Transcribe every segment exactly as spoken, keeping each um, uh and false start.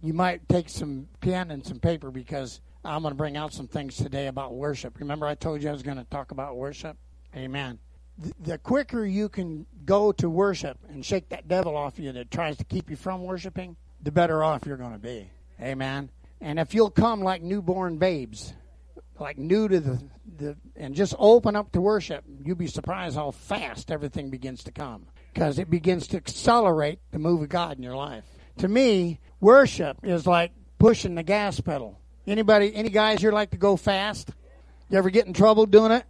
you might take some pen and some paper because I'm going to bring out some things today about worship. Remember I told you I was going to talk about worship? Amen. The, the quicker you can go to worship and shake that devil off you that tries to keep you from worshiping, the better off you're going to be. Amen. And if you'll come like newborn babes, like new to the, the and just open up to worship, you'll be surprised how fast everything begins to come. Because it begins to accelerate the move of God in your life. To me, worship is like pushing the gas pedal. Anybody, any guys here like to go fast? You ever get in trouble doing it?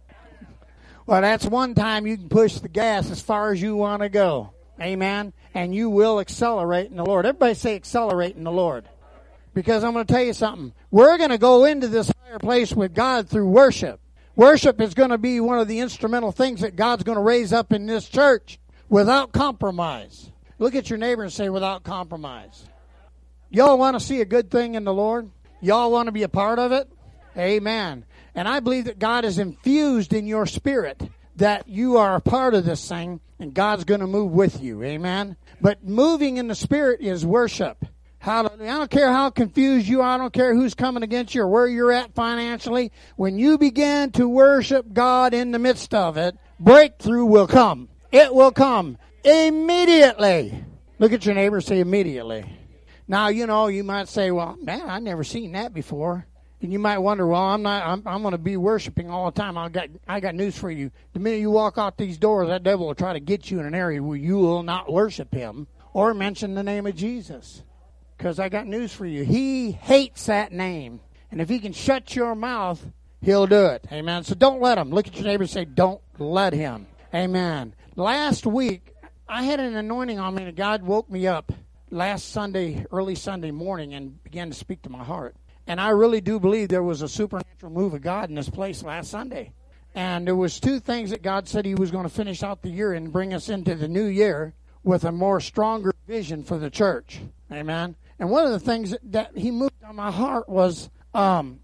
Well, that's one time you can push the gas as far as you want to go. Amen? And you will accelerate in the Lord. Everybody say accelerate in the Lord. Because I'm going to tell you something. We're going to go into this higher place with God through worship. Worship is going to be one of the instrumental things that God's going to raise up in this church without compromise. Look at your neighbor and say, without compromise. Y'all want to see a good thing in the Lord? Y'all want to be a part of it? Amen. And I believe that God is infused in your spirit that you are a part of this thing and God's going to move with you. Amen. But moving in the spirit is worship. Hallelujah. I don't care how confused you are. I don't care who's coming against you or where you're at financially. When you begin to worship God in the midst of it, breakthrough will come. It will come immediately. Look at your neighbor and say immediately. Now, you know, you might say, well, man, I've never seen that before. And you might wonder, well, I'm not, I'm, I'm going to be worshiping all the time. I got, I got news for you. The minute you walk out these doors, that devil will try to get you in an area where you will not worship him or mention the name of Jesus. Because I got news for you. He hates that name. And if he can shut your mouth, he'll do it. Amen. So don't let him. Look at your neighbor and say, don't let him. Amen. Last week, I had an anointing on me, and God woke me up last Sunday, early Sunday morning, and began to speak to my heart. And I really do believe there was a supernatural move of God in this place last Sunday. And there was two things that God said he was going to finish out the year and bring us into the new year with a more stronger vision for the church. Amen. And one of the things that, that he moved on my heart was um,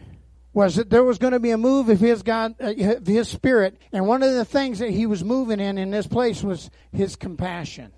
was that there was going to be a move of his God, uh, of his spirit. And one of the things that he was moving in in this place was his compassion.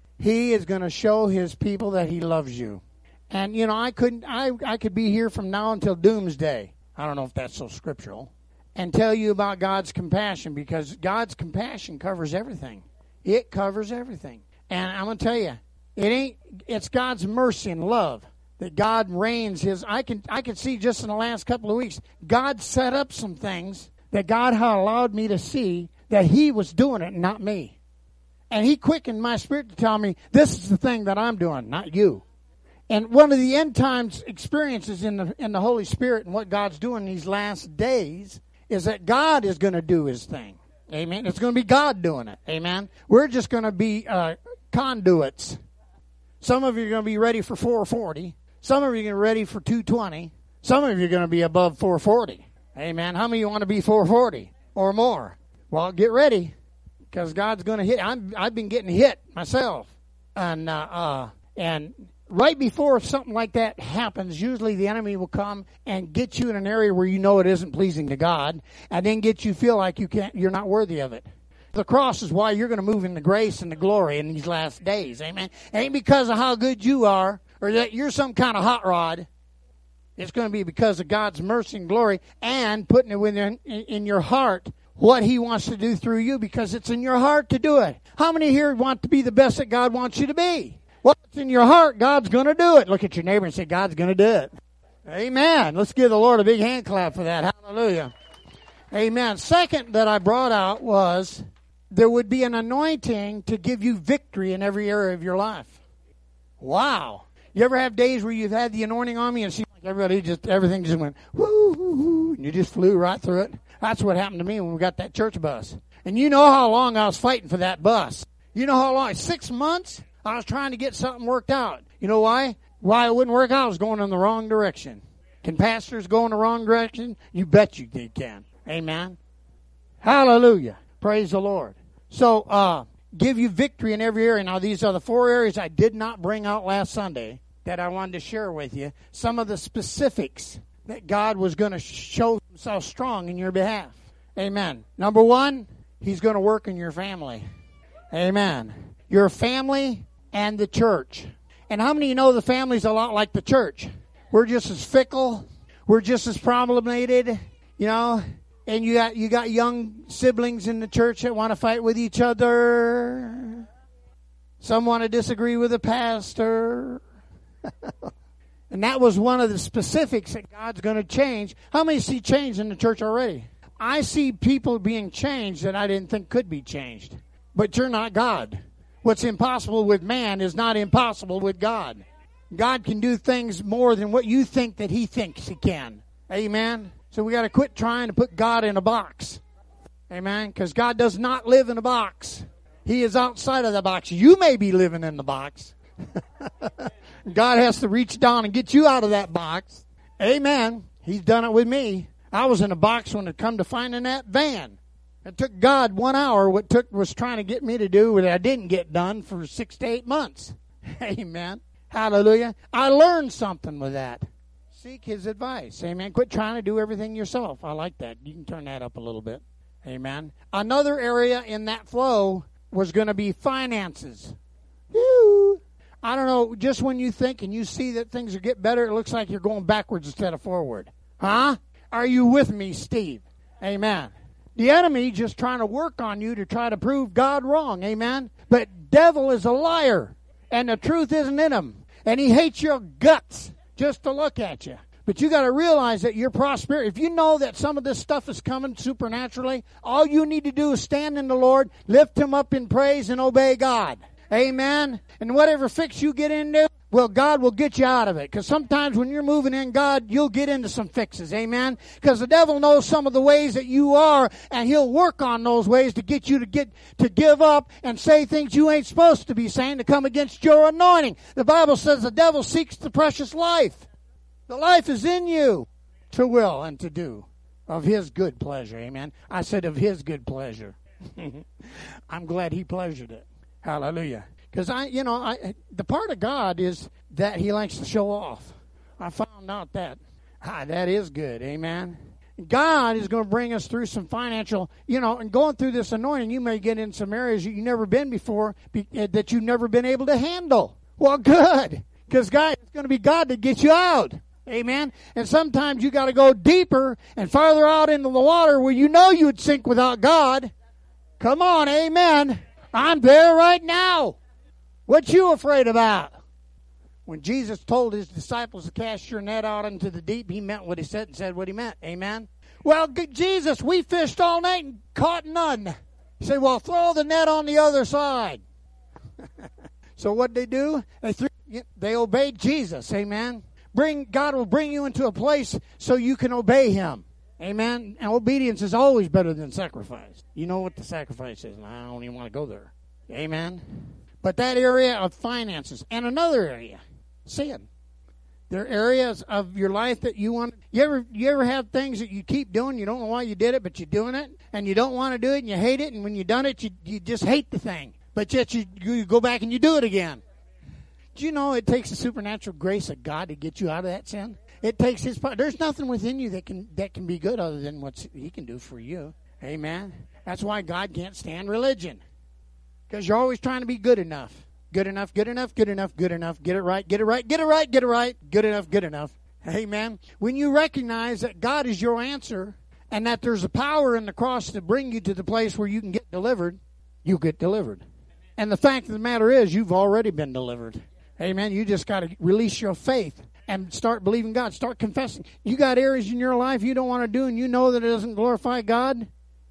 He is going to show his people that he loves you. And, you know, I couldn't, I, I could be here from now until doomsday. I don't know if that's so scriptural. And tell you about God's compassion, because God's compassion covers everything. It covers everything. And I'm going to tell you, it ain't, it's God's mercy and love that God reigns his, I can, I can see just in the last couple of weeks, God set up some things that God had allowed me to see that he was doing it, not me. And he quickened my spirit to tell me, this is the thing that I'm doing, not you. And one of the end times experiences in the in the Holy Spirit and what God's doing these last days is that God is going to do his thing. Amen. It's going to be God doing it. Amen. We're just going to be uh, conduits. Some of you are going to be ready for four forty. Some of you are going to be ready for two twenty. Some of you are going to be above four forty. Amen. How many of you want to be four forty or more? Well, get ready, because God's going to hit. I'm, I've been getting hit myself. And, uh, uh, and right before something like that happens, usually the enemy will come and get you in an area where you know it isn't pleasing to God, and then get you feel like you can't, you're not worthy of it. The cross is why you're going to move in the grace and the glory in these last days. Amen. It ain't because of how good you are or that you're some kind of hot rod. It's going to be because of God's mercy and glory and putting it within in your heart what he wants to do through you, because it's in your heart to do it. How many here want to be the best that God wants you to be? Well, it's in your heart. God's going to do it. Look at your neighbor and say, God's going to do it. Amen. Let's give the Lord a big hand clap for that. Hallelujah. Amen. Second that I brought out was there would be an anointing to give you victory in every area of your life. Wow. You ever have days where you've had the anointing on me and it seems like everybody just, everything just went, whoo, whoo, whoo, and you just flew right through it? That's what happened to me when we got that church bus. And you know how long I was fighting for that bus. You know how long? Six months? I was trying to get something worked out. You know why? Why it wouldn't work out? I was going in the wrong direction. Can pastors go in the wrong direction? You bet you they can. Amen. Hallelujah. Praise the Lord. So, uh, give you victory in every area. Now, these are the four areas I did not bring out last Sunday that I wanted to share with you. Some of the specifics that God was going to show himself strong in your behalf. Amen. Number one, he's going to work in your family. Amen. Your family and the church. And how many of you know the family's a lot like the church? We're just as fickle. We're just as problemated, you know. And you got you got young siblings in the church that want to fight with each other. Some want to disagree with the pastor. And that was one of the specifics that God's going to change. How many see change in the church already? I see people being changed that I didn't think could be changed. But you're not God. What's impossible with man is not impossible with God. God can do things more than what you think that he thinks he can. Amen? So we got to quit trying to put God in a box. Amen? Because God does not live in a box. He is outside of the box. You may be living in the box. God has to reach down and get you out of that box. Amen. He's done it with me. I was in a box when it come to finding that van. It took God one hour. What took was trying to get me to do what I didn't get done for six to eight months. Amen. Hallelujah. I learned something with that. Seek his advice. Amen. Quit trying to do everything yourself. I like that. You can turn that up a little bit. Amen. Another area in that flow was going to be finances. Woo. I don't know, just when you think and you see that things are getting better, it looks like you're going backwards instead of forward. Huh? Are you with me, Steve? Amen. The enemy just trying to work on you to try to prove God wrong. Amen. But devil is a liar, and the truth isn't in him. And he hates your guts just to look at you. But you got to realize that your prosperity, if you know that some of this stuff is coming supernaturally, all you need to do is stand in the Lord, lift him up in praise, and obey God. Amen. And whatever fix you get into, well, God will get you out of it. Because sometimes when you're moving in God, you'll get into some fixes. Amen. Because the devil knows some of the ways that you are, and he'll work on those ways to get you to get to give up and say things you ain't supposed to be saying to come against your anointing. The Bible says the devil seeks the precious life. The life is in you to will and to do of his good pleasure. Amen. I said of his good pleasure. I'm glad he pleasured it. Hallelujah. Because I, you know, I, the part of God is that he likes to show off. I found out that. Ah, that is good. Amen. God is going to bring us through some financial, you know, and going through this anointing, you may get in some areas you've never been before be, uh, that you've never been able to handle. Well, good. Because God, it's going to be God that gets you out. Amen. And sometimes you got to go deeper and farther out into the water where you know you would sink without God. Come on. Amen. I'm there right now. What you afraid about? When Jesus told his disciples to cast your net out into the deep, he meant what he said and said what he meant. Amen? Well, Jesus, we fished all night and caught none. You say, well, throw the net on the other side. So what they do? They threw, they obeyed Jesus. Amen? Bring God will bring you into a place so you can obey him. Amen? And obedience is always better than sacrifice. You know what the sacrifice is, and I don't even want to go there. Amen? But that area of finances. And another area, sin. There are areas of your life that you want. You ever you ever have things that you keep doing, you don't know why you did it, but you're doing it, and you don't want to do it, and you hate it, and when you've done it, you, you just hate the thing. But yet you, you go back and you do it again. Do you know it takes the supernatural grace of God to get you out of that sin? It takes his part. There's nothing within you that can that can be good other than what he can do for you. Amen. That's why God can't stand religion. Because you're always trying to be good enough. Good enough, good enough, good enough, good enough. Get it right, get it right, get it right, get it right. Good enough, good enough. Amen. When you recognize that God is your answer and that there's a power in the cross to bring you to the place where you can get delivered, you get delivered. And the fact of the matter is you've already been delivered. Amen. You just got to release your faith and start believing God. Start confessing. You got areas in your life you don't want to do and you know that it doesn't glorify God.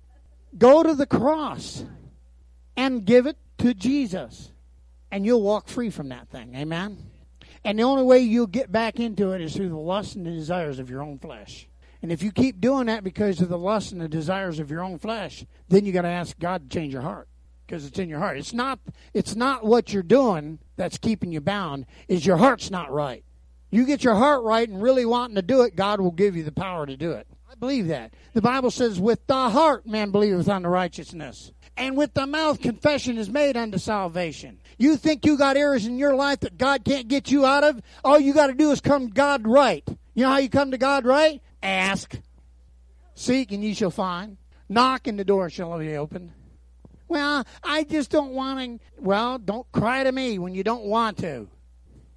Go to the cross and give it to Jesus. And you'll walk free from that thing. Amen? And the only way you'll get back into it is through the lust and the desires of your own flesh. And if you keep doing that because of the lust and the desires of your own flesh, then you got to ask God to change your heart. Because it's in your heart. It's not, it's not what you're doing that's keeping you bound. It's your heart's not right. You get your heart right and really wanting to do it, God will give you the power to do it. I believe that. The Bible says, with the heart man believeth unto righteousness. And with the mouth confession is made unto salvation. You think you got areas in your life that God can't get you out of? All you got to do is come to God right. You know how you come to God right? Ask. Seek and ye shall find. Knock and the door shall be opened. Well, I just don't want to. Well, don't cry to me when you don't want to.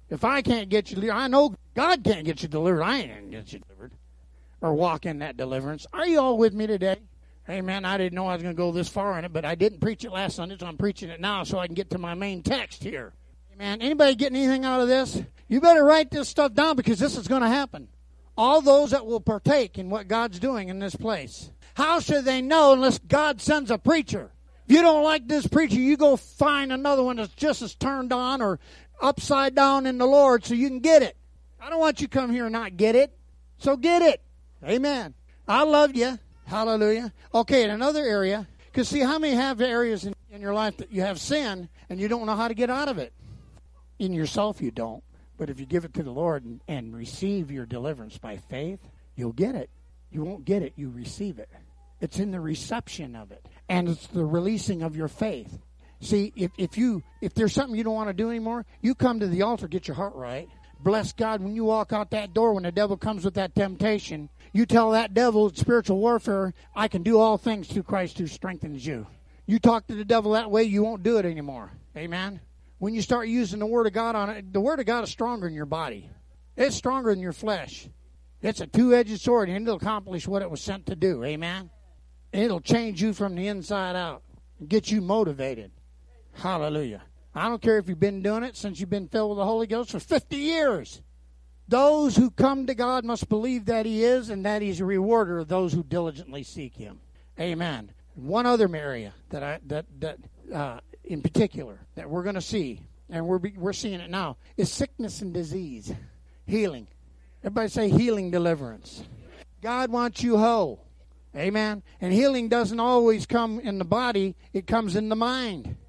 If I can't get you delivered, I know God can't get you delivered. I ain't going to get you delivered or walk in that deliverance. Are you all with me today? Amen. I didn't know I was going to go this far in it, but I didn't preach it last Sunday, so I'm preaching it now so I can get to my main text here. Amen. Anybody getting anything out of this? You better write this stuff down because this is going to happen. All those that will partake in what God's doing in this place. How should they know unless God sends a preacher? If you don't like this preacher, you go find another one that's just as turned on or upside down in the Lord so you can get it. I don't want you to come here and not get it. So get it. Amen. I love you. Hallelujah. Okay, in another area, because see, how many have areas in, in your life that you have sin and you don't know how to get out of it? In yourself, you don't. But if you give it to the Lord and, and receive your deliverance by faith, you'll get it. You won't get it, you receive it. It's in the reception of it. And it's the releasing of your faith. See, if, if you if there's something you don't want to do anymore, you come to the altar, get your heart right. Bless God, when you walk out that door, when the devil comes with that temptation, you tell that devil, spiritual warfare, I can do all things through Christ who strengthens you. You talk to the devil that way, you won't do it anymore. Amen? When you start using the Word of God on it, the Word of God is stronger in your body. It's stronger than your flesh. It's a two-edged sword, and it'll accomplish what it was sent to do. Amen? And it'll change you from the inside out and get you motivated. Hallelujah. I don't care if you've been doing it since you've been filled with the Holy Ghost for fifty years. Those who come to God must believe that He is and that He's a rewarder of those who diligently seek Him. Amen. One other area that I that that uh, in particular that we're going to see, and we're we're seeing it now, is sickness and disease, healing. Everybody say healing, deliverance. God wants you whole. Amen. And healing doesn't always come in the body; it comes in the mind.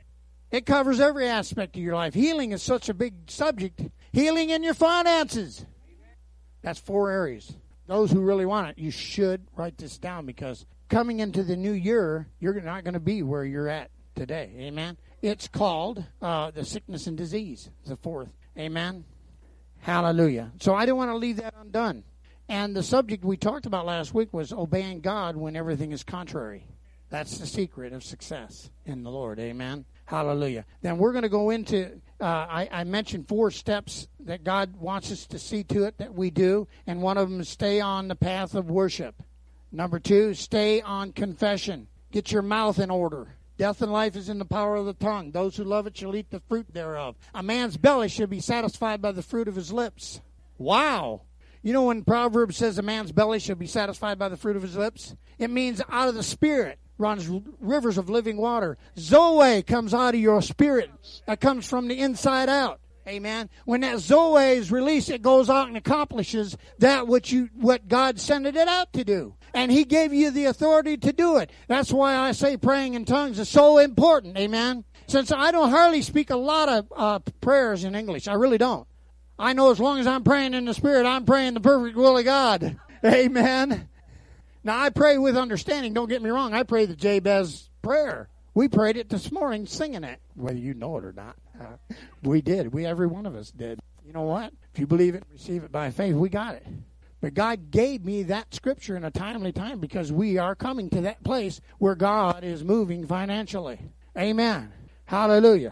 It covers every aspect of your life. Healing is such a big subject. Healing in your finances. That's four areas. Those who really want it, you should write this down because coming into the new year, you're not going to be where you're at today. Amen. It's called uh, the sickness and disease. The fourth. Amen. Hallelujah. So I didn't want to leave that undone. And the subject we talked about last week was obeying God when everything is contrary. That's the secret of success in the Lord. Amen. Hallelujah. Then we're going to go into, uh, I, I mentioned four steps that God wants us to see to it that we do. And one of them is stay on the path of worship. Number two, stay on confession. Get your mouth in order. Death and life is in the power of the tongue. Those who love it shall eat the fruit thereof. A man's belly should be satisfied by the fruit of his lips. Wow. You know when Proverbs says a man's belly should be satisfied by the fruit of his lips? It means out of the spirit runs rivers of living water. Zoe comes out of your spirit. That comes from the inside out. Amen. When that Zoe is released, it goes out and accomplishes that which you, what God sent it out to do. And He gave you the authority to do it. That's why I say praying in tongues is so important. Amen. Since I don't hardly speak a lot of uh, prayers in English. I really don't. I know as long as I'm praying in the Spirit, I'm praying the perfect will of God. Amen. Now, I pray with understanding. Don't get me wrong. I pray the Jabez prayer. We prayed it this morning singing it, whether you know it or not. Uh, we did. We Every one of us did. You know what? If you believe it and receive it by faith, we got it. But God gave me that scripture in a timely time because we are coming to that place where God is moving financially. Amen. Hallelujah.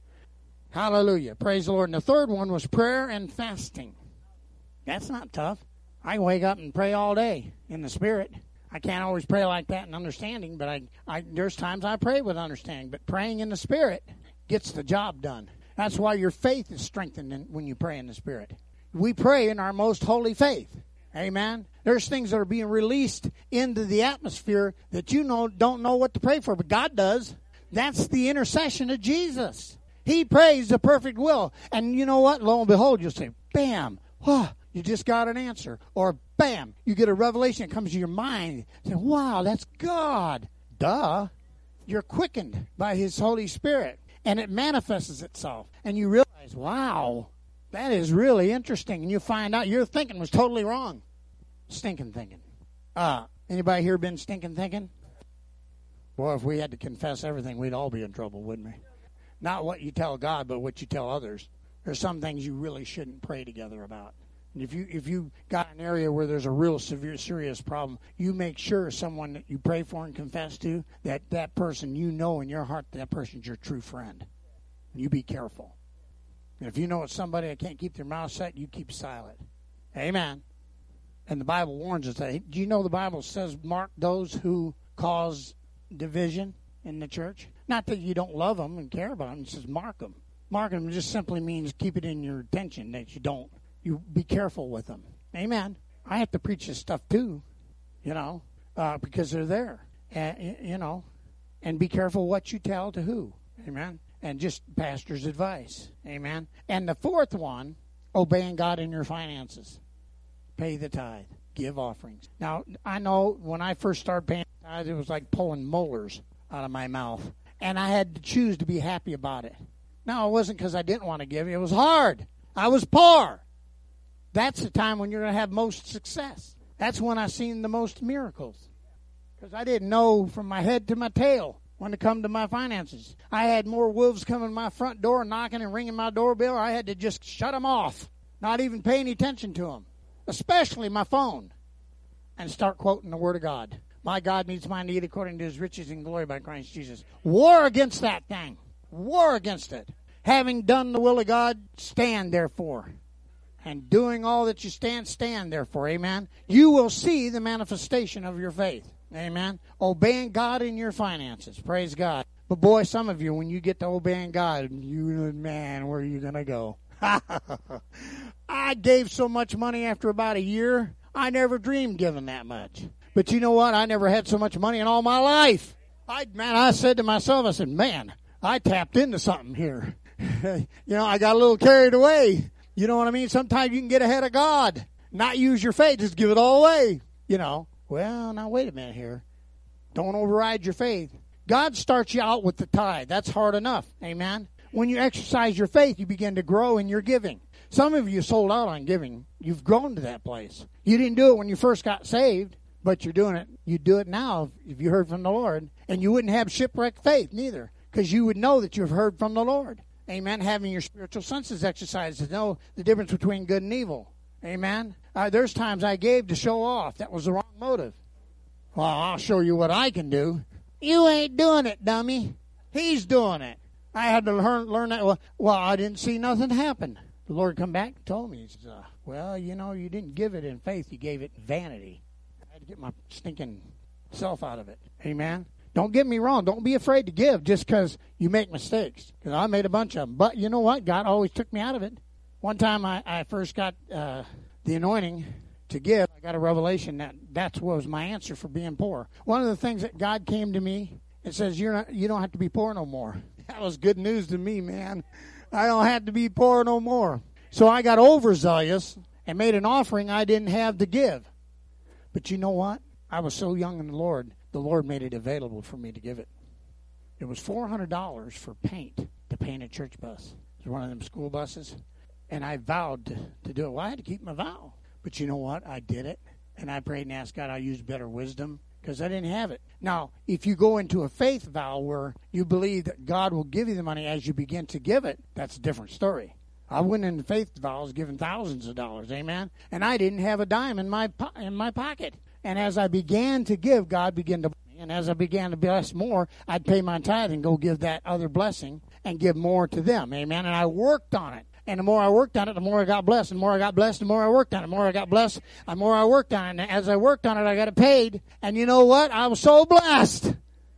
Hallelujah. Praise the Lord. And the third one was prayer and fasting. That's not tough. I can wake up and pray all day in the Spirit. I can't always pray like that in understanding, but I, I there's times I pray with understanding. But praying in the Spirit gets the job done. That's why your faith is strengthened in, when you pray in the Spirit. We pray in our most holy faith. Amen. There's things that are being released into the atmosphere that you know don't know what to pray for, but God does. That's the intercession of Jesus. He prays the perfect will. And you know what? Lo and behold, you'll say, bam, whoa. You just got an answer. Or, bam, you get a revelation that comes to your mind. You say, wow, that's God. Duh. You're quickened by His Holy Spirit. And it manifests itself. And you realize, wow, that is really interesting. And you find out your thinking was totally wrong. Stinking thinking. Uh, anybody here been stinking thinking? Well, if we had to confess everything, we'd all be in trouble, wouldn't we? Not what you tell God, but what you tell others. There's some things you really shouldn't pray together about. And if you if you got an area where there's a real severe, serious problem, you make sure someone that you pray for and confess to, that that person, you know in your heart that person is your true friend. You be careful. And if you know it's somebody that can't keep their mouth shut, you keep silent. Amen. And the Bible warns us that. Do you know the Bible says mark those who cause division in the church? Not that you don't love them and care about them. It says mark them. Mark them just simply means keep it in your attention that you don't. You be careful with them. Amen. I have to preach this stuff too, you know, uh, because they're there. And, you know, and be careful what you tell to who. Amen. And just pastor's advice. Amen. And the fourth one, obeying God in your finances. Pay the tithe. Give offerings. Now, I know when I first started paying tithe, it was like pulling molars out of my mouth. And I had to choose to be happy about it. No, it wasn't because I didn't want to give. It was hard. I was poor. That's the time when you're going to have most success. That's when I seen the most miracles. Because I didn't know from my head to my tail when it come to my finances. I had more wolves coming to my front door, knocking and ringing my doorbell. I had to just shut them off, not even pay any attention to them, especially my phone, and start quoting the Word of God. My God meets my need according to his riches and glory by Christ Jesus. War against that thing. War against it. Having done the will of God, stand therefore. And doing all that you stand, stand therefore. Amen. You will see the manifestation of your faith. Amen. Obeying God in your finances. Praise God. But boy, some of you, when you get to obeying God, you, man, where are you going to go? I gave so much money after about a year. I never dreamed giving that much. But you know what? I never had so much money in all my life. I, man, I said to myself, I said, man, I tapped into something here. You know, I got a little carried away. You know what I mean? Sometimes you can get ahead of God. Not use your faith. Just give it all away. You know. Well, now wait a minute here. Don't override your faith. God starts you out with the tithe. That's hard enough. Amen. When you exercise your faith, you begin to grow in your giving. Some of you sold out on giving. You've grown to that place. You didn't do it when you first got saved, but you're doing it. You do it now if you heard from the Lord. And you wouldn't have shipwrecked faith neither, because you would know that you've heard from the Lord. Amen. Having your spiritual senses exercised to know the difference between good and evil. Amen. Uh, there's times I gave to show off. That was the wrong motive. Well, I'll show you what I can do. You ain't doing it, dummy. He's doing it. I had to learn learn that. Well, well I didn't see nothing happen. The Lord come back and told me, he says, uh, well, you know, you didn't give it in faith. You gave it in vanity. I had to get my stinking self out of it. Amen. Don't get me wrong. Don't be afraid to give just because you make mistakes. Because I made a bunch of them. But you know what? God always took me out of it. One time I, I first got uh, the anointing to give, I got a revelation that that was my answer for being poor. One of the things that God came to me and says, You're not, you don't have to be poor no more. That was good news to me, man. I don't have to be poor no more. So I got overzealous and made an offering I didn't have to give. But you know what? I was so young in the Lord, the Lord made it available for me to give it. It was four hundred dollars for paint to paint a church bus. It was one of them school buses. And I vowed to, to do it. Well, I had to keep my vow. But you know what? I did it. And I prayed and asked God I used better wisdom because I didn't have it. Now, if you go into a faith vow where you believe that God will give you the money as you begin to give it, that's a different story. I went into faith vows giving thousands of dollars, amen? And I didn't have a dime in my po- in my pocket. And as I began to give, God began to, and as I began to bless more, I'd pay my tithe and go give that other blessing and give more to them, amen? And I worked on it. And the more I worked on it, the more I got blessed. And the more I got blessed, the more I worked on it. The more I got blessed, the more I worked on it. And as I worked on it, I got it paid. And you know what? I was so blessed.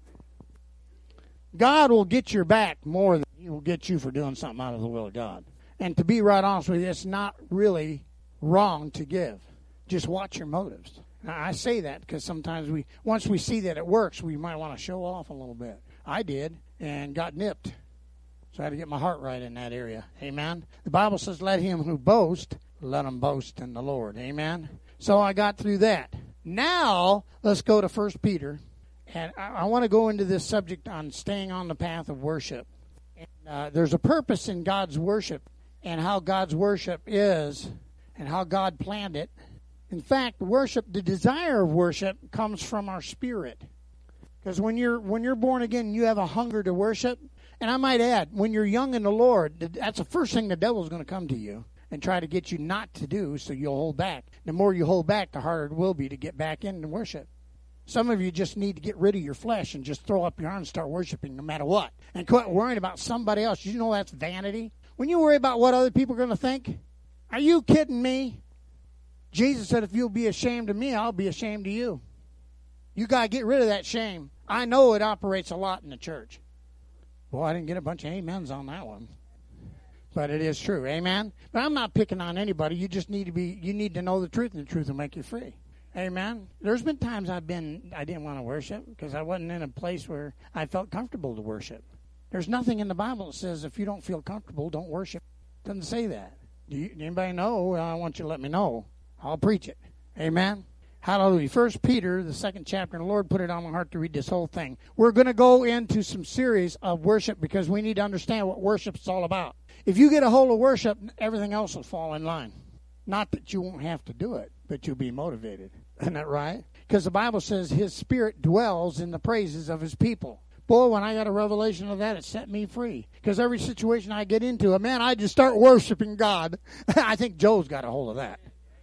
God will get your back more than he will get you for doing something out of the will of God. And to be right honest with you, it's not really wrong to give. Just watch your motives. Now, I say that because sometimes we, once we see that it works, we might want to show off a little bit. I did and got nipped. So I had to get my heart right in that area. Amen. The Bible says, let him who boast, let him boast in the Lord. Amen. So I got through that. Now, let's go to First Peter. And I, I want to go into this subject on staying on the path of worship. And, uh, there's a purpose in God's worship and how God's worship is and how God planned it. In fact, worship, the desire of worship comes from our spirit. Because when you're when you're born again, you have a hunger to worship. And I might add, when you're young in the Lord, that's the first thing the devil's going to come to you and try to get you not to do, so you'll hold back. The more you hold back, the harder it will be to get back in and worship. Some of you just need to get rid of your flesh and just throw up your arms and start worshiping no matter what. And quit worrying about somebody else. You know that's vanity. When you worry about what other people are going to think, are you kidding me? Jesus said, if you'll be ashamed of me, I'll be ashamed of you. You got to get rid of that shame. I know it operates a lot in the church. Well, I didn't get a bunch of amens on that one. But it is true. Amen? But I'm not picking on anybody. You just need to be, you need to know the truth, and the truth will make you free. Amen? There's been times I've been, I didn't want to worship because I wasn't in a place where I felt comfortable to worship. There's nothing in the Bible that says if you don't feel comfortable, don't worship. It doesn't say that. Do you, anybody know? Well, I want you to let me know. I'll preach it. Amen? Hallelujah. First Peter, the second chapter, and the Lord put it on my heart to read this whole thing. We're going to go into some series of worship because we need to understand what worship is all about. If you get a hold of worship, everything else will fall in line. Not that you won't have to do it, but you'll be motivated. Isn't that right? Because the Bible says his spirit dwells in the praises of his people. Boy, when I got a revelation of that, it set me free. Because every situation I get into, man, I just start worshiping God. I think Joe's got a hold of that.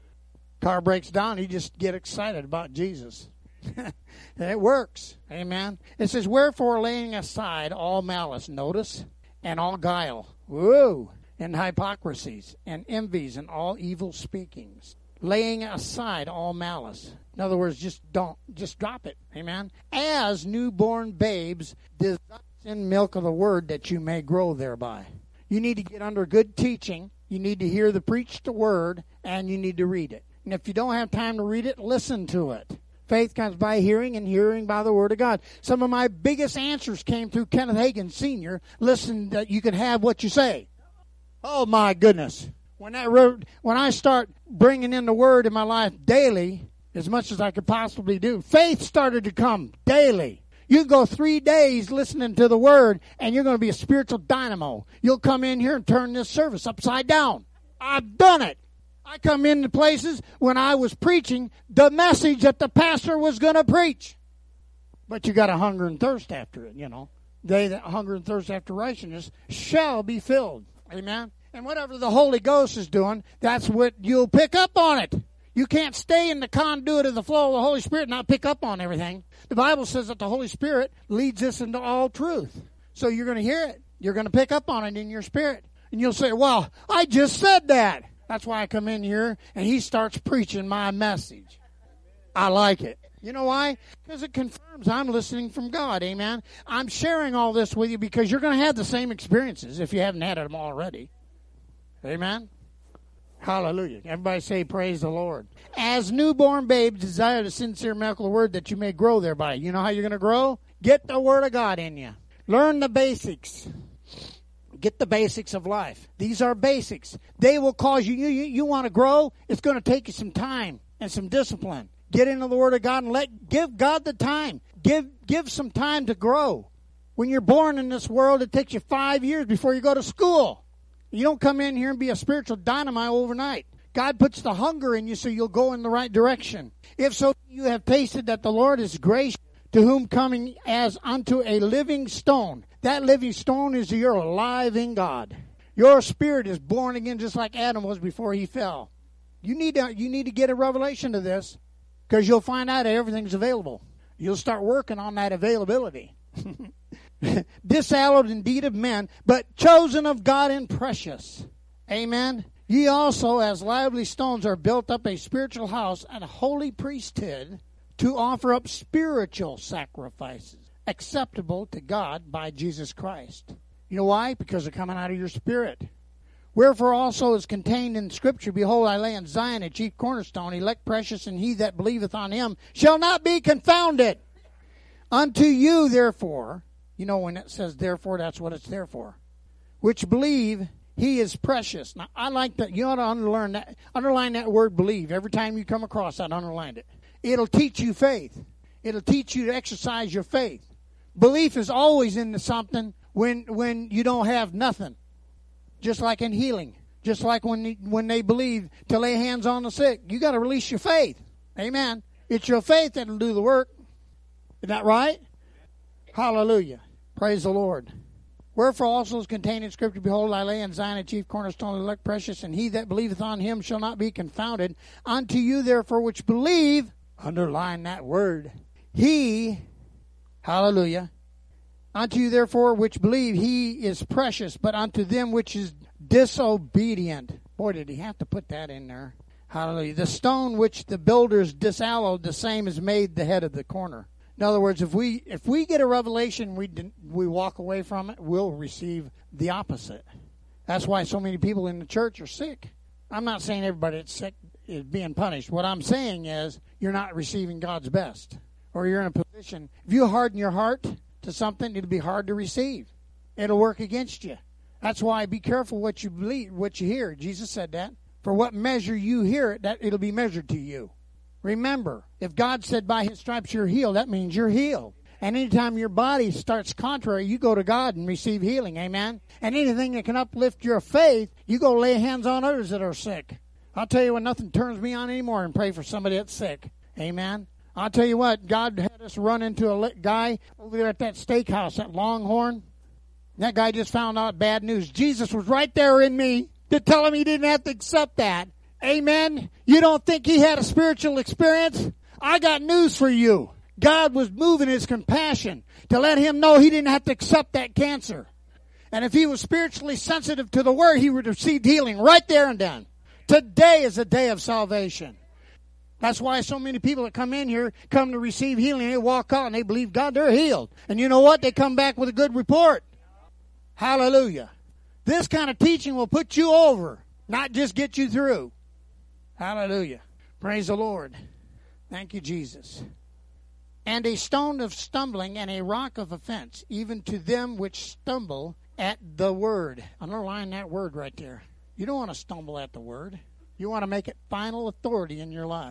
Car breaks down, he just get excited about Jesus. And it works. Amen. It says, wherefore laying aside all malice, notice, and all guile, whoa, and hypocrisies, and envies, and all evil speakings. Laying aside all malice. In other words, just don't, just drop it. Amen. As newborn babes, desire in milk of the word that you may grow thereby. You need to get under good teaching. You need to hear the preached word, and you need to read it. And if you don't have time to read it, listen to it. Faith comes by hearing, and hearing by the word of God. Some of my biggest answers came through Kenneth Hagin Senior Listen, that you can have what you say. Oh, my goodness. When that word, when I start bringing in the word in my life daily, as much as I could possibly do, faith started to come daily. You can go three days listening to the word, and you're going to be a spiritual dynamo. You'll come in here and turn this service upside down. I've done it. I come into places when I was preaching the message that the pastor was going to preach. But you got to hunger and thirst after it, you know. They that hunger and thirst after righteousness shall be filled. Amen? And whatever the Holy Ghost is doing, that's what you'll pick up on it. You can't stay in the conduit of the flow of the Holy Spirit and not pick up on everything. The Bible says that the Holy Spirit leads us into all truth. So you're going to hear it. You're going to pick up on it in your spirit. And you'll say, well, I just said that. That's why I come in here and he starts preaching my message. I like it. You know why? Because it confirms I'm listening from God. Amen. I'm sharing all this with you because you're going to have the same experiences if you haven't had them already. Amen. Hallelujah. Everybody say praise the Lord. As newborn babes desire the sincere milk of the word that you may grow thereby. You know how you're going to grow? Get the word of God in you. Learn the basics. Get the basics of life. These are basics. They will cause you, you, you, you want to grow, it's going to take you some time and some discipline. Get into the Word of God and let give God the time. Give give some time to grow. When you're born in this world, it takes you five years before you go to school. You don't come in here and be a spiritual dynamite overnight. God puts the hunger in you so you'll go in the right direction. If so, you have tasted that the Lord is gracious, to whom coming as unto a living stone. That living stone is you're alive in God. Your spirit is born again just like Adam was before he fell. You need to, you need to get a revelation of this because you'll find out that everything's available. You'll start working on that availability. Dishallowed indeed of men, but chosen of God and precious. Amen. Ye also, as lively stones, are built up a spiritual house and a holy priesthood to offer up spiritual sacrifices acceptable to God by Jesus Christ. You know why? Because they're coming out of your spirit. Wherefore also is contained in Scripture, behold, I lay in Zion a chief cornerstone, elect precious, and he that believeth on him shall not be confounded. Unto you, therefore, you know when it says therefore, that's what it's there for, which believe he is precious. Now, I like that. You ought to underline that, underline that word believe. Every time you come across that, underline it. It'll teach you faith. It'll teach you to exercise your faith. Belief is always into something when when you don't have nothing. Just like in healing. Just like when when they believe to lay hands on the sick. You got to release your faith. Amen. It's your faith that'll do the work. Isn't that right? Hallelujah. Praise the Lord. Wherefore also is contained in Scripture, behold, I lay in Zion a chief cornerstone, elect precious, and he that believeth on him shall not be confounded. Unto you therefore which believe, underline that word, he, hallelujah, unto you therefore which believe, he is precious, but unto them which is disobedient. Boy, did he have to put that in there. Hallelujah. The stone which the builders disallowed, the same is made the head of the corner. In other words, if we if we get a revelation, we we walk away from it, we'll receive the opposite. That's why so many people in the church are sick. I'm not saying everybody that's sick is being punished. What I'm saying is you're not receiving God's best. Or you're in a position, if you harden your heart to something, it'll be hard to receive. It'll work against you. That's why be careful what you believe, what you hear. Jesus said that. For what measure you hear it, that it'll be measured to you. Remember, if God said by his stripes you're healed, that means you're healed. And anytime your body starts contrary, you go to God and receive healing. Amen? And anything that can uplift your faith, you go lay hands on others that are sick. I'll tell you what, nothing turns me on anymore and pray for somebody that's sick. Amen? I'll tell you what, God had us run into a guy over there at that steakhouse, that Longhorn. That guy just found out bad news. Jesus was right there in me to tell him he didn't have to accept that. Amen? You don't think he had a spiritual experience? I got news for you. God was moving his compassion to let him know he didn't have to accept that cancer. And if he was spiritually sensitive to the word, he would have received healing right there and then. Today is a day of salvation. That's why so many people that come in here come to receive healing. They walk out and they believe God, they're healed. And you know what? They come back with a good report. Hallelujah. This kind of teaching will put you over, not just get you through. Hallelujah. Praise the Lord. Thank you, Jesus. And a stone of stumbling and a rock of offense, even to them which stumble at the word. Underline that word right there. You don't want to stumble at the word. You want to make it final authority in your life.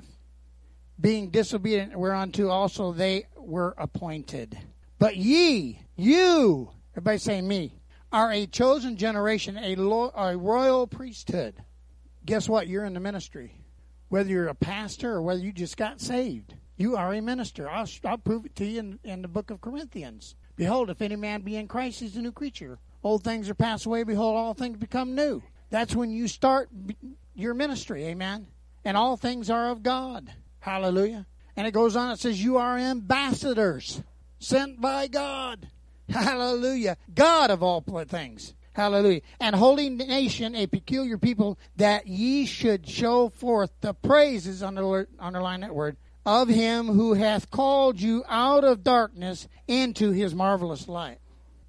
Being disobedient whereunto also they were appointed. But ye, you, everybody say me, are a chosen generation, a, lo- a royal priesthood. Guess what? You're in the ministry. Whether you're a pastor or whether you just got saved, you are a minister. I'll, I'll prove it to you in, in the book of Corinthians. Behold, if any man be in Christ, he's a new creature. Old things are passed away. Behold, all things become new. That's when you start your ministry, amen? And all things are of God. Hallelujah. And it goes on, it says, you are ambassadors sent by God. Hallelujah. God of all things. Hallelujah. And holy nation, a peculiar people, that ye should show forth the praises, under, underline that word, of him who hath called you out of darkness into his marvelous light.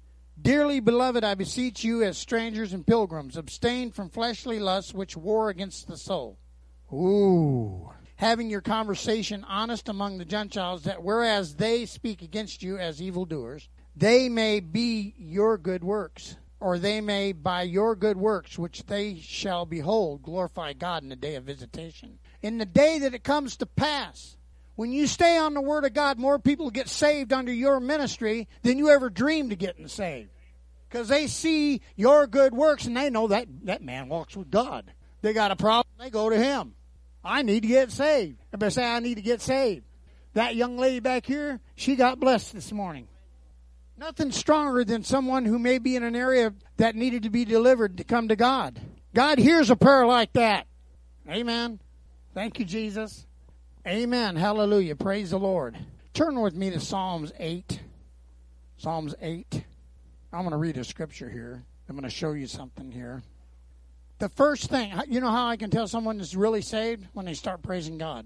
Dearly beloved, I beseech you as strangers and pilgrims, abstain from fleshly lusts which war against the soul. Ooh. Having your conversation honest among the Gentiles, that whereas they speak against you as evildoers, they may be your good works, or they may by your good works, which they shall behold, glorify God in the day of visitation. In the day that it comes to pass, when you stay on the Word of God, more people get saved under your ministry than you ever dreamed of getting saved. Because they see your good works and they know that that man walks with God. They got a problem, they go to him. I need to get saved. Everybody say, I need to get saved. That young lady back here, she got blessed this morning. Nothing stronger than someone who may be in an area that needed to be delivered to come to God. God hears a prayer like that. Amen. Thank you, Jesus. Amen. Hallelujah. Praise the Lord. Turn with me to Psalms eight. Psalms eight. I'm going to read a scripture here. I'm going to show you something here. The first thing, you know how I can tell someone is really saved? When they start praising God.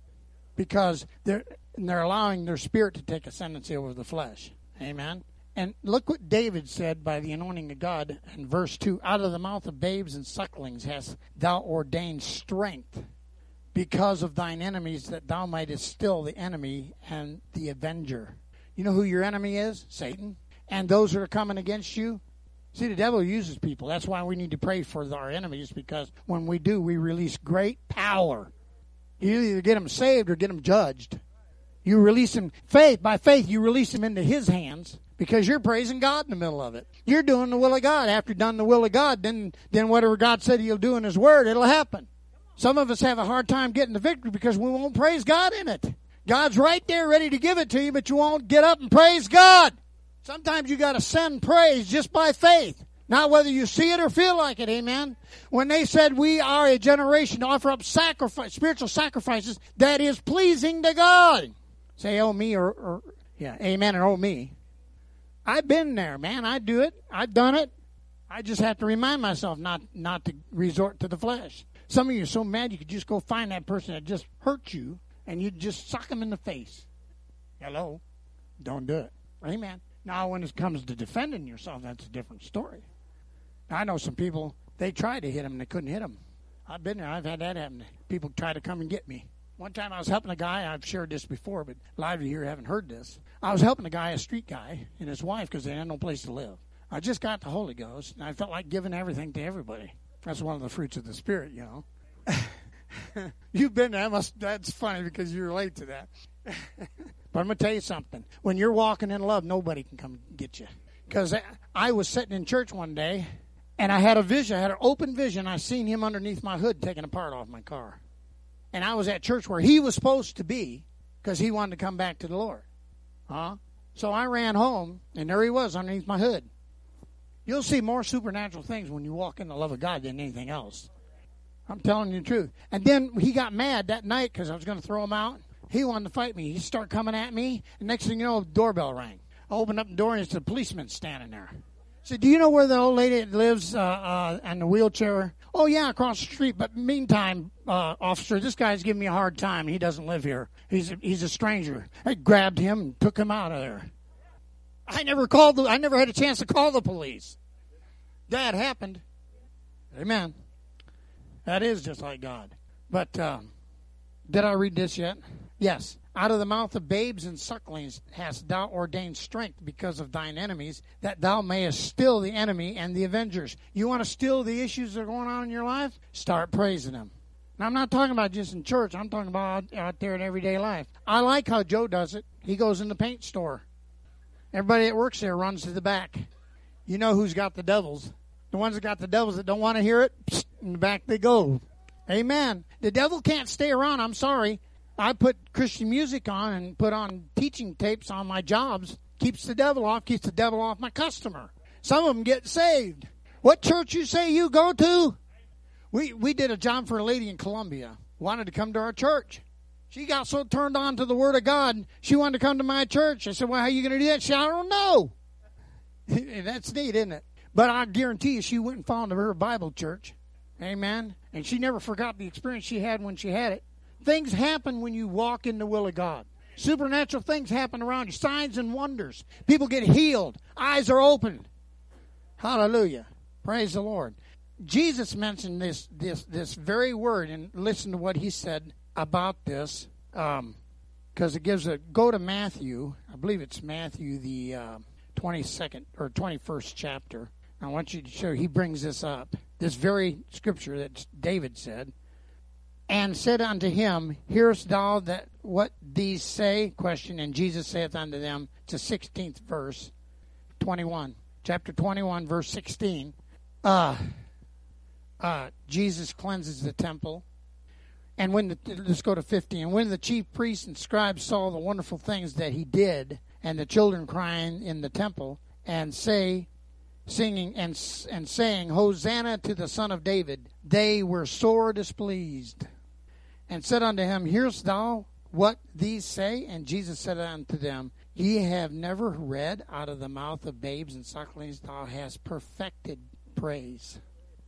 Because they're, they're allowing their spirit to take ascendancy over the flesh. Amen. And look what David said by the anointing of God in verse two. Out of the mouth of babes and sucklings hast thou ordained strength, because of thine enemies, that thou mightest still the enemy and the avenger. You know who your enemy is? Satan. And those that are coming against you. See, the devil uses people. That's why we need to pray for our enemies, because when we do, we release great power. You either get them saved or get them judged. You release them, faith, by faith, you release them into his hands, because you're praising God in the middle of it. You're doing the will of God. After you've done the will of God, then, then whatever God said he'll do in his word, it'll happen. Some of us have a hard time getting the victory because we won't praise God in it. God's right there ready to give it to you, but you won't get up and praise God. Sometimes you got to send praise just by faith, not whether you see it or feel like it, amen? When they said we are a generation to offer up sacrifice, spiritual sacrifices that is pleasing to God. Say, oh, me, or, or, yeah, amen, or oh, me. I've been there, man. I do it. I've done it. I just have to remind myself not, not to resort to the flesh. Some of you are so mad you could just go find that person that just hurt you and you just sock them in the face. Hello? Don't do it. Amen. Now, when it comes to defending yourself, that's a different story. I know some people, they tried to hit them and they couldn't hit them. I've been there. I've had that happen. People try to come and get me. One time I was helping a guy. I've shared this before, but a lot of you here haven't heard this. I was helping a guy, a street guy, and his wife because they had no place to live. I just got the Holy Ghost, and I felt like giving everything to everybody. That's one of the fruits of the Spirit, you know. You've been there. Must, that's funny because you relate to that. But I'm going to tell you something. When you're walking in love, nobody can come get you. Because I, I was sitting in church one day, and I had a vision. I had an open vision. I seen him underneath my hood taking a part off my car. And I was at church where he was supposed to be because he wanted to come back to the Lord. Huh? So I ran home, and there he was underneath my hood. You'll see more supernatural things when you walk in the love of God than anything else. I'm telling you the truth. And then he got mad that night because I was going to throw him out. He wanted to fight me. He started coming at me. And next thing you know, the doorbell rang. I opened up the door, and it's the policeman standing there. I said, do you know where the old lady lives uh, uh, in the wheelchair? Oh, yeah, across the street. But meantime, uh, officer, this guy's giving me a hard time. He doesn't live here. He's a, he's a stranger. I grabbed him and took him out of there. I never called. The, I never had a chance to call the police. That happened. Amen. That is just like God. But um, did I read this yet? Yes. Out of the mouth of babes and sucklings hast thou ordained strength because of thine enemies, that thou mayest still the enemy and the avengers. You want to still the issues that are going on in your life? Start praising them. Now, I'm not talking about just in church. I'm talking about out, out there in everyday life. I like how Joe does it. He goes in the paint store. Everybody that works there runs to the back. You know who's got the devils. The ones that got the devils that don't want to hear it, psst, in the back they go. Amen. The devil can't stay around. I'm sorry. I put Christian music on and put on teaching tapes on my jobs. Keeps the devil off, keeps the devil off my customer. Some of them get saved. What church you say you go to? We we did a job for a lady in Columbia. Wanted to come to our church. She got so turned on to the Word of God, she wanted to come to my church. I said, well, how are you going to do that? She said, I don't know. That's neat, isn't it? But I guarantee you she went and found her Bible church. Amen. And she never forgot the experience she had when she had it. Things happen when you walk in the will of God. Supernatural things happen around you. Signs and wonders. People get healed. Eyes are opened. Hallelujah. Praise the Lord. Jesus mentioned this this this very word, and listen to what he said about this, because um, it gives a, go to Matthew. I believe it's Matthew, the uh, twenty-second or twenty-first chapter. I want you to show, he brings this up, this very scripture that David said. And said unto him, hearest thou that what these say? Question. And Jesus saith unto them, it's the sixteenth verse, twenty-one. Chapter twenty-one, verse sixteen. Uh, uh, Jesus cleanses the temple. And when the, let's go to fifteen. And when the chief priests and scribes saw the wonderful things that he did, and the children crying in the temple, and say, singing and and saying, Hosanna to the Son of David, they were sore displeased. And said unto him, hearest thou what these say? And Jesus said unto them, ye have never read, out of the mouth of babes and sucklings thou hast perfected praise.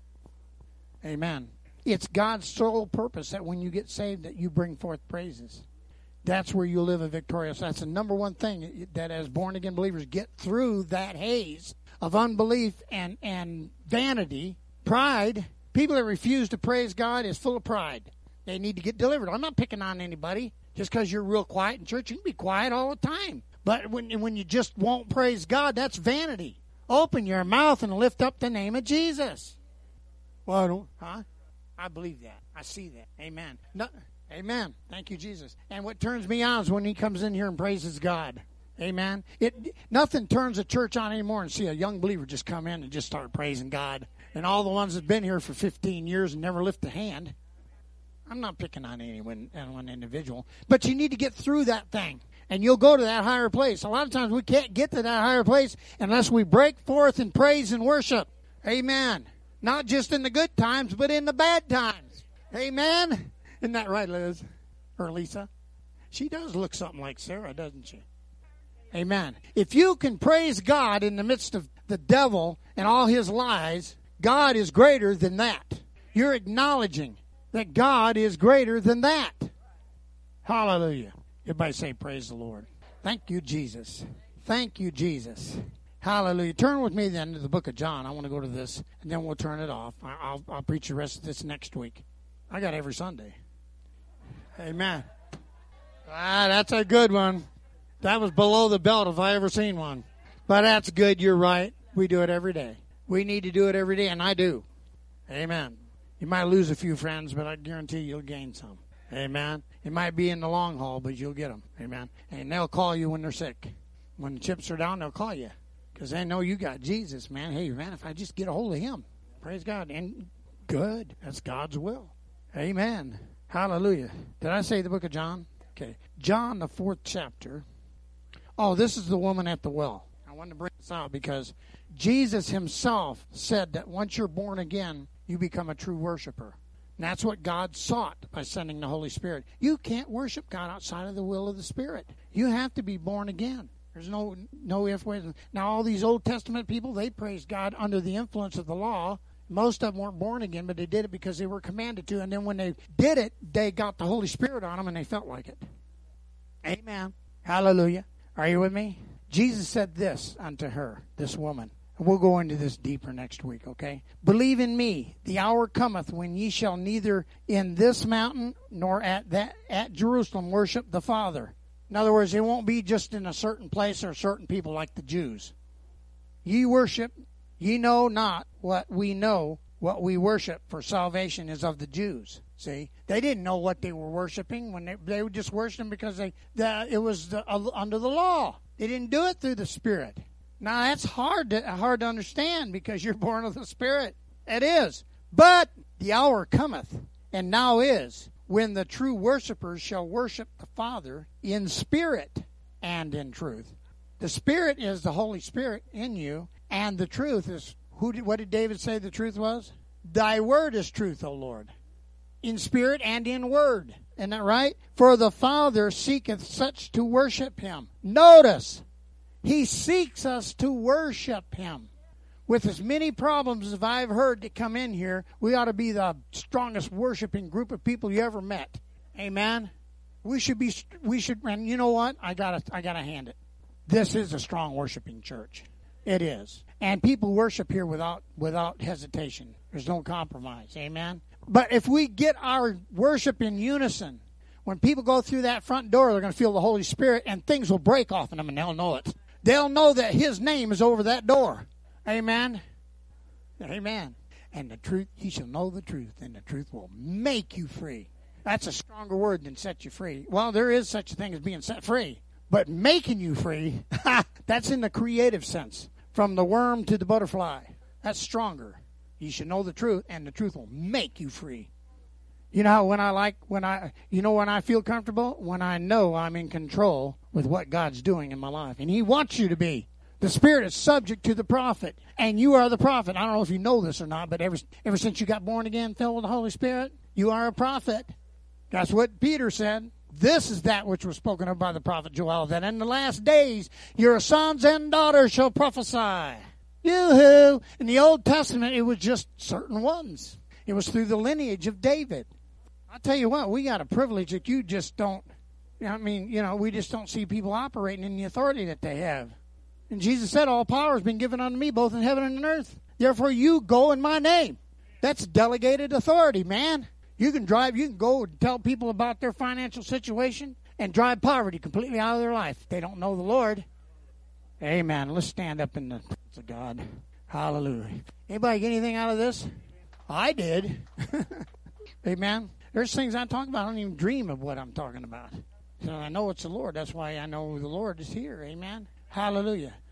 Amen. It's God's sole purpose that when you get saved that you bring forth praises. That's where you live a victorious. That's the number one thing that as born-again believers get through that haze of unbelief and, and vanity, pride. People that refuse to praise God is full of pride. They need to get delivered. I'm not picking on anybody. Just because you're real quiet in church, you can be quiet all the time. But when, when you just won't praise God, that's vanity. Open your mouth and lift up the name of Jesus. Well, I don't, huh? I believe that. I see that. Amen. No, amen. Thank you, Jesus. And what turns me on is when he comes in here and praises God. Amen. It nothing turns a church on anymore and see a young believer just come in and just start praising God. And all the ones that have been here for fifteen years and never lift a hand. I'm not picking on anyone, anyone individual. But you need to get through that thing. And you'll go to that higher place. A lot of times we can't get to that higher place unless we break forth in praise and worship. Amen. Not just in the good times, but in the bad times. Amen. Isn't that right, Liz? Or Lisa? She does look something like Sarah, doesn't she? Amen. If you can praise God in the midst of the devil and all his lies, God is greater than that. You're acknowledging that God is greater than that. Hallelujah. Everybody say, praise the Lord. Thank you, Jesus. Thank you, Jesus. Hallelujah. Turn with me then to the book of John. I want to go to this, and then we'll turn it off. I'll, I'll preach the rest of this next week. I got every Sunday. Amen. Ah, that's a good one. That was below the belt if I ever seen one. But that's good. You're right. We do it every day. We need to do it every day, and I do. Amen. You might lose a few friends, but I guarantee you'll gain some. Amen. It might be in the long haul, but you'll get them. Amen. And they'll call you when they're sick. When the chips are down, they'll call you because they know you got Jesus, man. Hey, man, if I just get a hold of him, praise God. And good. That's God's will. Amen. Hallelujah. Did I say the book of John? Okay. John, the fourth chapter. Oh, this is the woman at the well. I wanted to bring this out because Jesus himself said that once you're born again, you become a true worshiper. And that's what God sought by sending the Holy Spirit. You can't worship God outside of the will of the Spirit. You have to be born again. There's no no if, ways. Now, all these Old Testament people, they praised God under the influence of the law. Most of them weren't born again, but they did it because they were commanded to. And then when they did it, they got the Holy Spirit on them, and they felt like it. Amen. Hallelujah. Are you with me? Jesus said this unto her, this woman. We'll go into this deeper next week, okay? Believe in me, the hour cometh when ye shall neither in this mountain nor at that at Jerusalem worship the Father. In other words, it won't be just in a certain place or certain people like the Jews. Ye worship, ye know not what we know, what we worship, for salvation is of the Jews. See, they didn't know what they were worshiping when they they were just worshiping because they the, it was the, uh, under the law. They didn't do it through the Spirit. Now, that's hard to, hard to understand because you're born of the Spirit. It is. But the hour cometh, and now is, when the true worshipers shall worship the Father in spirit and in truth. The Spirit is the Holy Spirit in you, and the truth is, who did, what did David say the truth was? Thy word is truth, O Lord, in spirit and in word. Isn't that right? For the Father seeketh such to worship him. Notice, he seeks us to worship him. With as many problems as I've heard that come in here, we ought to be the strongest worshiping group of people you ever met. Amen. We should be. We should. And you know what? I gotta. I gotta hand it. This is a strong worshiping church. It is, and people worship here without without hesitation. There's no compromise. Amen. But if we get our worship in unison, when people go through that front door, they're going to feel the Holy Spirit, and things will break off in them, and they'll know it. They'll know that his name is over that door. Amen. Amen. And the truth, ye shall know the truth, and the truth will make you free. That's a stronger word than set you free. Well, there is such a thing as being set free. But making you free, that's in the creative sense. From the worm to the butterfly. That's stronger. You should know the truth, and the truth will make you free. You know how when I like, when I, you know when I feel comfortable? When I know I'm in control with what God's doing in my life. And he wants you to be. The Spirit is subject to the prophet, and you are the prophet. I don't know if you know this or not, but ever, ever since you got born again, filled with the Holy Spirit, you are a prophet. That's what Peter said. This is that which was spoken of by the prophet Joel, that in the last days your sons and daughters shall prophesy. Yoo-hoo! In the Old Testament, it was just certain ones. It was through the lineage of David. I'll tell you what, we got a privilege that you just don't, I mean, you know, we just don't see people operating in the authority that they have. And Jesus said, all power has been given unto me, both in heaven and in earth. Therefore, you go in my name. That's delegated authority, man. You can drive, you can go and tell people about their financial situation and drive poverty completely out of their life. They don't know the Lord. Amen. Let's stand up in the presence of God. Hallelujah. Anybody get anything out of this? I did. Amen. There's things I'm talking about. I don't even dream of what I'm talking about. So I know it's the Lord. That's why I know the Lord is here. Amen. Hallelujah.